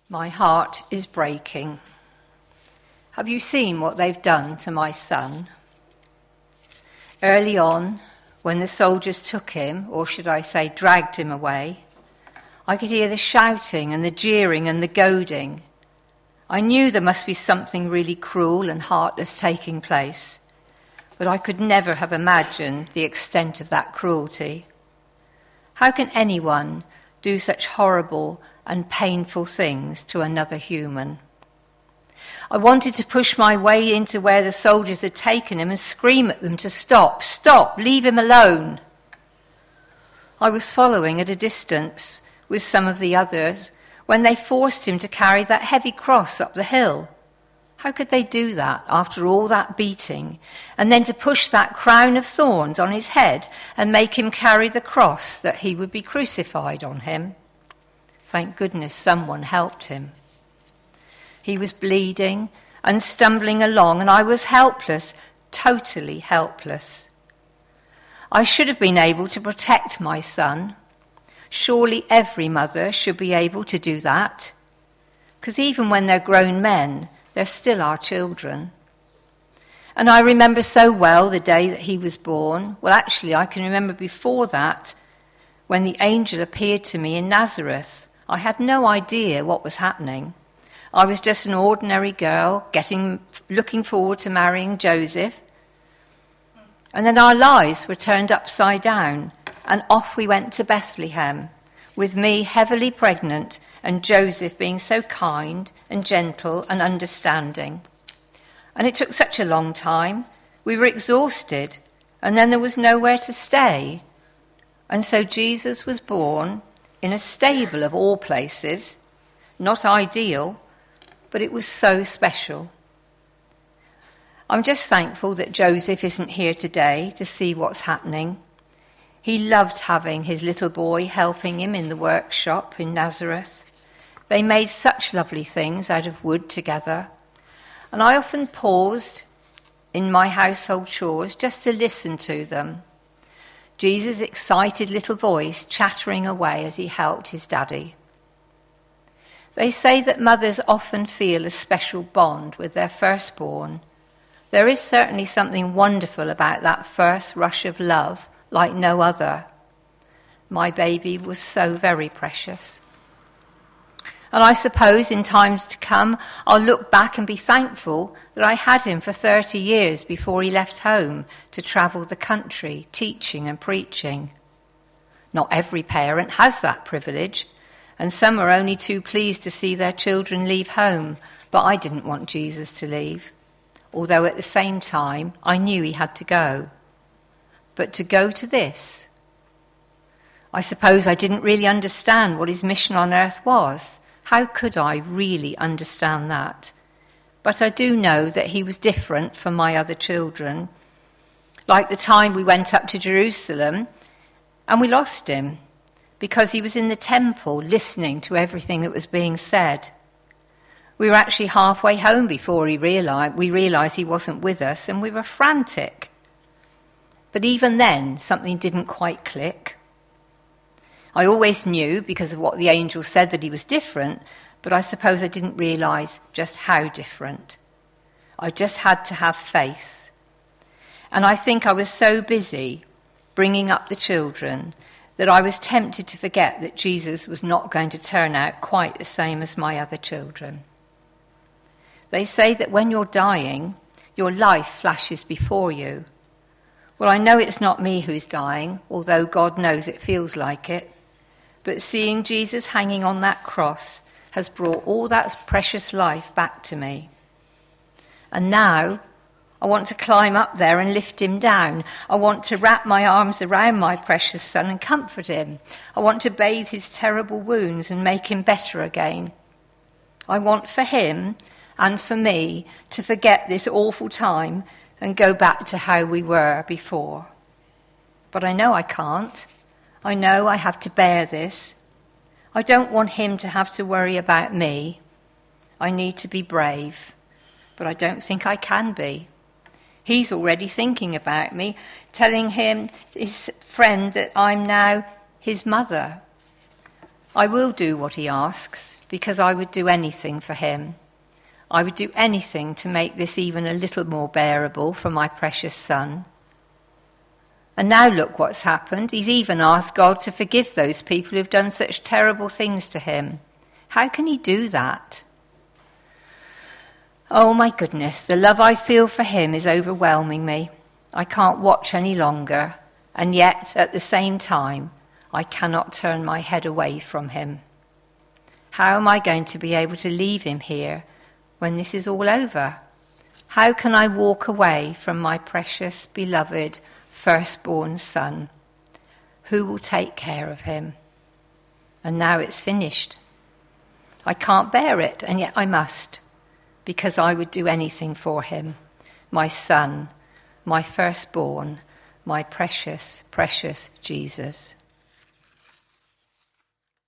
My heart is breaking. Have you seen what they've done to my son? Early on, when the soldiers took him, or should I say dragged him away, I could hear the shouting and the jeering and the goading. I knew there must be something really cruel and heartless taking place, but I could never have imagined the extent of that cruelty. How can anyone do such horrible and painful things to another human? I wanted to push my way into where the soldiers had taken him and scream at them to stop, leave him alone. I was following at a distance with some of the others when they forced him to carry that heavy cross up the hill. How could they do that after all that beating, and then to push that crown of thorns on his head and make him carry the cross that he would be crucified on him? Thank goodness someone helped him. He was bleeding and stumbling along, and I was helpless, totally helpless. I should have been able to protect my son. Surely every mother should be able to do that, because even when they're grown men, they're still our children. And I remember so well the day that he was born. Well, actually, I can remember before that, when the angel appeared to me in Nazareth. I had no idea what was happening. I was just an ordinary girl, looking forward to marrying Joseph. And then our lives were turned upside down, and off we went to Bethlehem, with me heavily pregnant and Joseph being so kind and gentle and understanding. And it took such a long time. We were exhausted, and then there was nowhere to stay. And so Jesus was born in a stable of all places, not ideal, but it was so special. I'm just thankful that Joseph isn't here today to see what's happening. He loved having his little boy helping him in the workshop in Nazareth. They made such lovely things out of wood together. And I often paused in my household chores just to listen to them. Jesus' excited little voice chattering away as he helped his daddy. They say that mothers often feel a special bond with their firstborn. There is certainly something wonderful about that first rush of love, like no other. My baby was so very precious. And I suppose in times to come, I'll look back and be thankful that I had him for 30 years before he left home to travel the country, teaching and preaching. Not every parent has that privilege, and some are only too pleased to see their children leave home, but I didn't want Jesus to leave, although at the same time I knew he had to go. But to go to this, I suppose I didn't really understand what his mission on earth was. How could I really understand that? But I do know that he was different from my other children. Like the time we went up to Jerusalem and we lost him because he was in the temple listening to everything that was being said. We were actually halfway home before we realized he wasn't with us, and we were frantic. But even then, something didn't quite click. I always knew, because of what the angel said, that he was different, but I suppose I didn't realize just how different. I just had to have faith. And I think I was so busy bringing up the children that I was tempted to forget that Jesus was not going to turn out quite the same as my other children. They say that when you're dying, your life flashes before you. Well, I know it's not me who's dying, although God knows it feels like it. But seeing Jesus hanging on that cross has brought all that precious life back to me. And now I want to climb up there and lift him down. I want to wrap my arms around my precious son and comfort him. I want to bathe his terrible wounds and make him better again. I want for him and for me to forget this awful time and go back to how we were before. But I know I can't. I know I have to bear this. I don't want him to have to worry about me. I need to be brave, but I don't think I can be. He's already thinking about me, telling his friend that I'm now his mother. I will do what he asks, because I would do anything for him. I would do anything to make this even a little more bearable for my precious son. And now look what's happened. He's even asked God to forgive those people who've done such terrible things to him. How can he do that? Oh my goodness, the love I feel for him is overwhelming me. I can't watch any longer, and yet at the same time, I cannot turn my head away from him. How am I going to be able to leave him here when this is all over? How can I walk away from my precious, beloved, firstborn son? Who will take care of him? And now it's finished. I can't bear it, and yet I must, because I would do anything for him, my son, my firstborn, my precious, precious Jesus.